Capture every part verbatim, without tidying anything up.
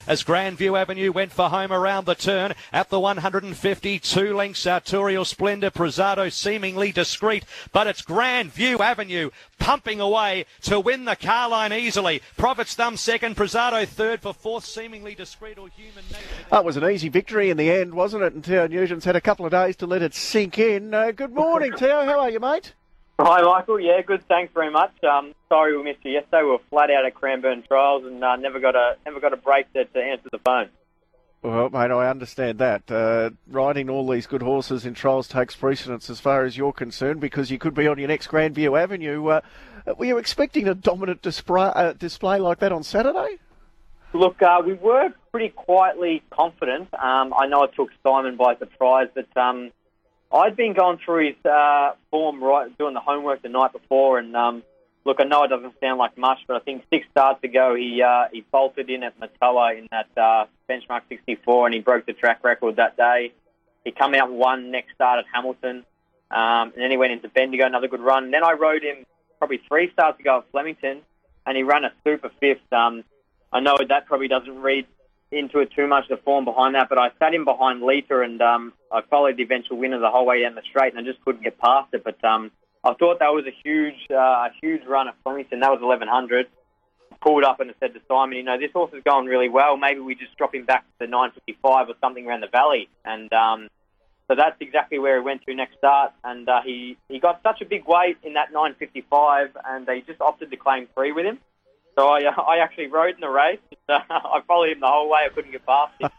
as Grandview Avenue went for home around the turn at the one hundred fifty. Two lengths, Arturial Splendor, Prezado seemingly discreet, but it's Grandview Avenue pumping away to win the car line easily. Prophet's Thumb second, Prezado third, for fourth, seemingly discreet or Human Nature. That was an easy victory in the end, wasn't it? And Teo Nugent's had a couple of days to let it sink in. Uh, good morning, Teo. How are you, mate? Hi, Michael. Yeah, good. Thanks very much. Um, sorry we missed you yesterday. We were flat out at Cranbourne Trials and uh, never got a never got a break to, to answer the phone. Well, mate, I understand that. Uh, riding all these good horses in trials takes precedence as far as you're concerned, because you could be on your next Grandview Avenue. Uh, were you expecting a dominant display, uh, display like that on Saturday? Look, uh, we were pretty quietly confident. Um, I know it took Simon by surprise, but um, I'd been going through his uh, form, right, doing the homework the night before, and um, look, I know it doesn't sound like much, but I think six starts ago he uh, he bolted in at Matoa in that uh, benchmark sixty-four, and he broke the track record that day. He come out and won next start at Hamilton, um, and then he went into Bendigo, another good run. And then I rode him probably three starts ago at Flemington, and he ran a super fifth. Um, I know that probably doesn't read into it too much, the form behind that, but I sat him behind Lita, and um, I followed the eventual winner the whole way down the straight, and I just couldn't get past it. But um, I thought that was a huge, uh, a huge run at Flemington. That was eleven hundred. Pulled up and I said to Simon, you know, this horse is going really well. Maybe we just drop him back to the nine fifty-five or something around the valley. And um, so that's exactly where he went to next start. And uh, he, he got such a big weight in that nine fifty-five, and they just opted to claim three with him. So I, uh, I actually rode in the race. Uh, I followed him the whole way. I couldn't get past him.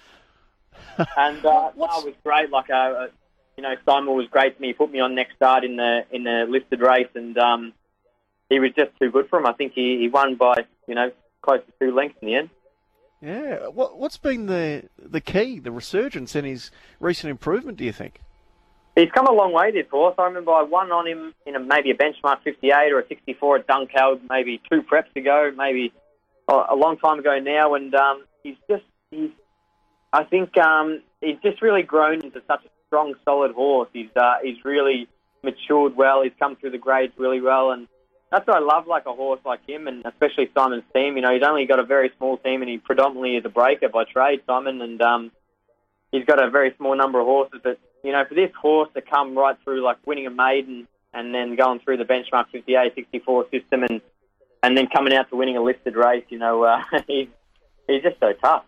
And uh, no, it was great. Like, uh, uh, you know, Simon was great to me. He put me on next start in the in the listed race, and um, he was just too good for him. I think he, he won by, you know, close to two lengths in the end. Yeah. What, what's been the the key, the resurgence in his recent improvement, do you think? He's come a long way, this horse. I remember I won on him in a, maybe a benchmark fifty-eight or a sixty-four at Dunkeld, maybe two preps ago, maybe a, a long time ago now. And um, he's just, he's, I think um, he's just really grown into such a strong, solid horse. He's uh, he's really matured well. He's come through the grades really well, and that's what I love, like a horse like him, and especially Simon's team. You know, he's only got a very small team, and he predominantly is a breaker by trade, Simon, and um, he's got a very small number of horses. But, you know, for this horse to come right through, like winning a maiden and then going through the benchmark fifty-eight, sixty-four system and and then coming out to winning a listed race, you know, uh, he's, he's just so tough.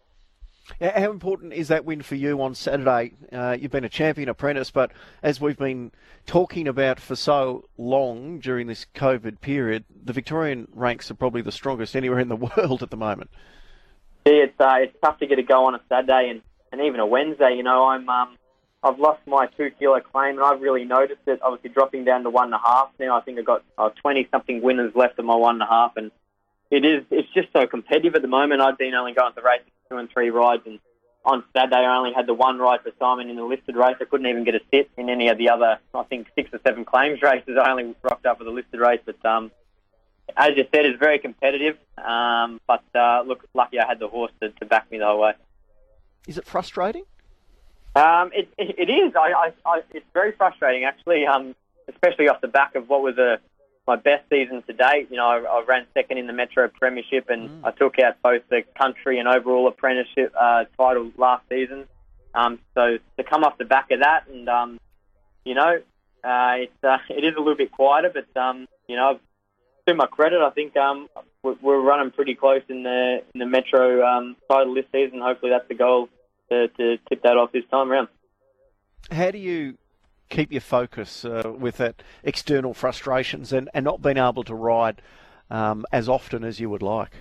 How important is that win for you on Saturday? Uh, you've been a champion apprentice, but as we've been talking about for so long during this COVID period, the Victorian ranks are probably the strongest anywhere in the world at the moment. Yeah, it's uh, it's tough to get a go on a Saturday and, and even a Wednesday. You know, I'm um, I've lost my two kilo claim, and I've really noticed it. Obviously, dropping down to one and a half now. I think I've got uh, twenty something winners left of my one and a half, and it is it's just so competitive at the moment. I've been only going to races two and three rides, and on Saturday I only had the one ride for Simon in the listed race. I couldn't even get a sit in any of the other, I think, six or seven claims races. I only rocked up for the listed race, but um, as you said, it's very competitive. Um, but uh, look, lucky I had the horse to, to back me the whole way. Is it frustrating? Um, it, it, it is. I, I, I, it's very frustrating, actually, um, especially off the back of what was a my best season to date. You know, I, I ran second in the Metro Premiership, and mm. I took out both the country and overall apprenticeship uh, title last season. Um, so to come off the back of that, and um, you know, uh, it's uh, it is a little bit quieter, but um, you know, to my credit, I think um, we're, we're running pretty close in the in the Metro um, title this season. Hopefully, that's the goal to, to tip that off this time around. How do you keep your focus uh, with that external frustrations and, and not being able to ride um, as often as you would like?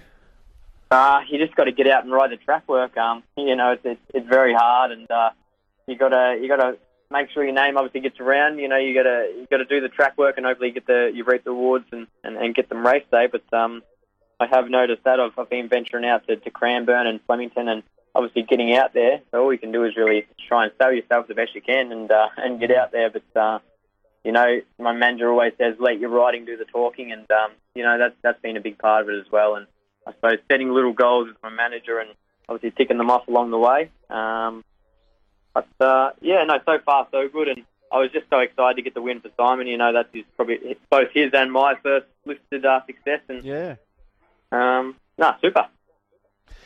Uh, you just got to get out and ride the track work. Um, you know, it's, it's it's very hard, and uh, you got to you got to make sure your name obviously gets around. You know, you got to you got to do the track work, and hopefully get the you reap the awards and, and, and get them race day. But um, I have noticed that I've, I've been venturing out to, to Cranbourne and Flemington, and obviously getting out there. So all you can do is really try and sell yourself the best you can, and uh, and get out there. But uh, you know, my manager always says, let your riding do the talking, and um, you know that's that's been a big part of it as well. And I suppose setting little goals with my manager and obviously ticking them off along the way. Um, but, uh, yeah, no, so far so good. And I was just so excited to get the win for Simon. You know, that's his, probably both his and my first listed uh, success. And yeah. Um, no, super.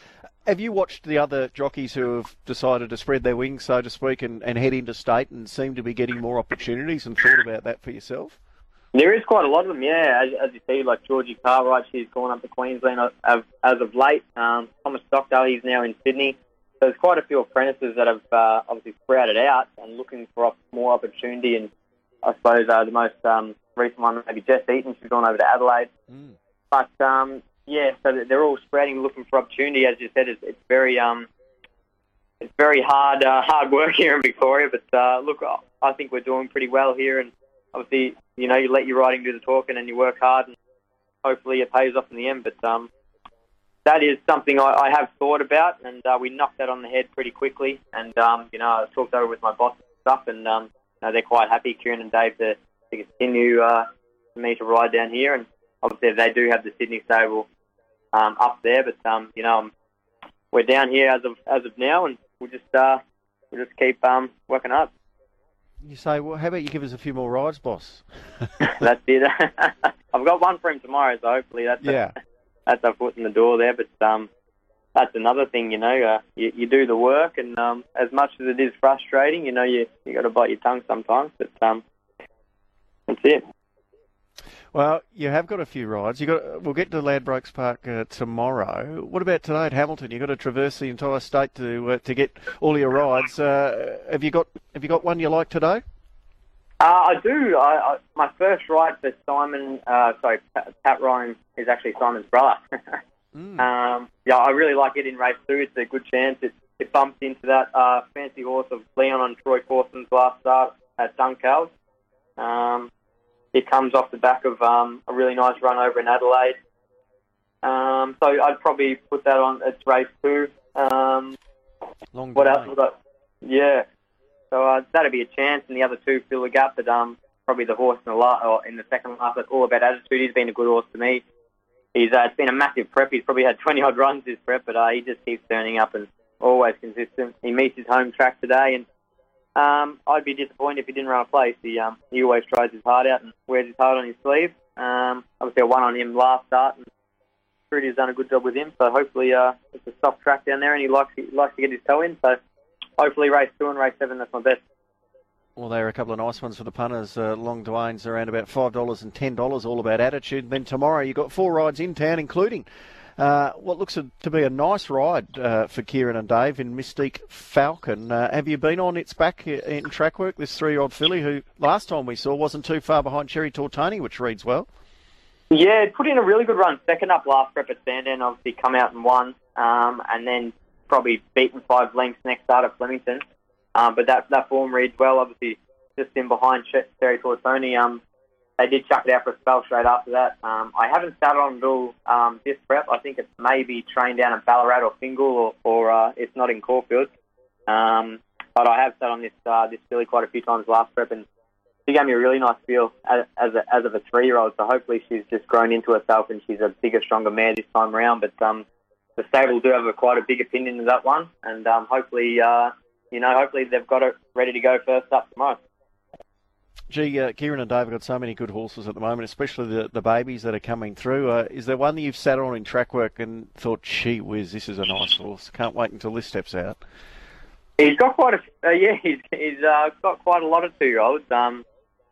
Have you watched the other jockeys who have decided to spread their wings, so to speak, and, and head into state and seem to be getting more opportunities, and thought about that for yourself? There is quite a lot of them, yeah. As, as you see, like Georgie Cartwright, she's gone up to Queensland as, as of late. Um, Thomas Stockdale, he's now in Sydney. So there's quite a few apprentices that have uh, obviously sprouted out and looking for op- more opportunity. And I suppose uh, the most um, recent one, maybe Jess Eaton, she's gone over to Adelaide. Mm. But um, yeah, so they're all sprouting, looking for opportunity. As you said, it's, it's very, um, it's very hard, uh, hard work here in Victoria. But uh, look, I think we're doing pretty well here, and obviously, you know, you let your riding do the talking and you work hard, and hopefully it pays off in the end. But um, that is something I, I have thought about, and uh, we knocked that on the head pretty quickly. And um, you know, I talked over with my boss and stuff, and um, you know, they're quite happy, Kieran and Dave, to, to continue uh, for me to ride down here. And obviously, they do have the Sydney stable um, up there, but um, you know, we're down here as of as of now, and we'll just uh, we'll just keep um, working hard. You say, well, how about you give us a few more rides, boss? That's it. I've got one for him tomorrow, so hopefully that's yeah. a, that's a foot in the door there. But um, that's another thing, you know. Uh, you, you do the work, and um, as much as it is frustrating, you know, you you got to bite your tongue sometimes. But um, that's it. Well, you have got a few rides. You got. We'll get to Ladbrokes Park uh, tomorrow. What about today at Hamilton? You've got to traverse the entire state to uh, to get all your rides. Uh, have you got Have you got one you like today? Uh, I do. I, I, my first ride for Simon, uh, sorry, Pat Ryan is actually Simon's brother. mm. um, yeah, I really like it in race two. It's a good chance. It, it bumps into that uh, fancy horse of Leon and Troy Corson's last start at Dunkeld. Um, It comes off the back of um, a really nice run over in Adelaide. Um, so I'd probably put that on. It's race two. Um, Long what else? I, yeah. So uh, that'd be a chance, and the other two fill the gap. But um, probably the horse in the la- or in the second last. That's All About Attitude. He's been a good horse to me. He's uh, it's been a massive prep. He's probably had twenty odd runs this prep, but uh, he just keeps turning up and always consistent. He meets his home track today, and Um, I'd be disappointed if he didn't run a place. He um, he always tries his heart out and wears his heart on his sleeve. Um, obviously, I won on him last start, and Trudy's done a good job with him. So hopefully, uh, it's a soft track down there, and he likes he likes to get his toe in. So hopefully, race two and race seven, that's my best. Well, there are a couple of nice ones for the punters. Uh, Long Dwayne's around about five dollars and ten dollars. All About Attitude. Then tomorrow, you've got four rides in town, including Uh, what looks to be a nice ride uh, for Kieran and Dave in Mystique Falcon. Uh, have you been on its back in track work, this three-year-old filly who last time we saw wasn't too far behind Cherry Tortoni, which reads well? Yeah, put in a really good run. Second up last prep at Sandown, obviously come out and won, um, and then probably beaten five lengths next start at Flemington. Um, but that that form reads well, obviously just in behind Cherry Tortoni. Um, They did chuck it out for a spell straight after that. Um, I haven't started on it all um, this prep. I think it's maybe trained down at Ballarat or Fingal, or, or uh, it's not in Caulfield. Um, but I have sat on this uh, this filly quite a few times last prep, and she gave me a really nice feel as, as, a, as of a three-year-old. So hopefully she's just grown into herself, and she's a bigger, stronger mare this time around. But um, the stable do have a, quite a big opinion of that one, and um, hopefully, uh, you know, hopefully they've got it ready to go first up tomorrow. Gee, uh, Kieran and Dave have got so many good horses at the moment, especially the, the babies that are coming through. Uh, is there one that you've sat on in track work and thought, gee whiz, this is a nice horse, can't wait until this steps out? He's got quite a, uh, yeah, he's, he's uh, got quite a lot of two-year-olds. Um,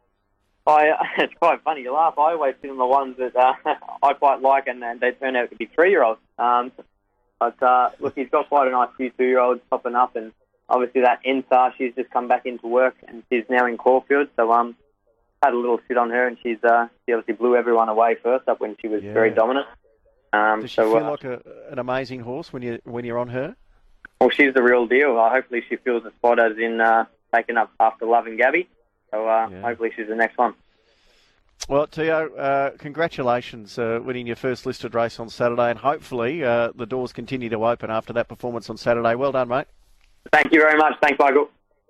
I, uh, it's quite funny, you laugh. I always sit on the ones that uh, I quite like, and, and they turn out to be three-year-olds. Um, but uh, look, he's got quite a nice few two-year-olds popping up, and obviously that Ensar, she's just come back into work, and she's now in Caulfield. So um, had a little sit on her, and she's uh, she obviously blew everyone away first up when she was yeah. very dominant. Um, Does she so, feel uh, like a, an amazing horse when you when you're on her? Well, she's the real deal. Uh, hopefully she fills the spot as in uh, taken up after Love and Gabby. So uh, yeah. hopefully she's the next one. Well, Tio, uh, congratulations uh, winning your first listed race on Saturday, and hopefully uh, the doors continue to open after that performance on Saturday. Well done, mate. Thank you very much. Thanks, Michael.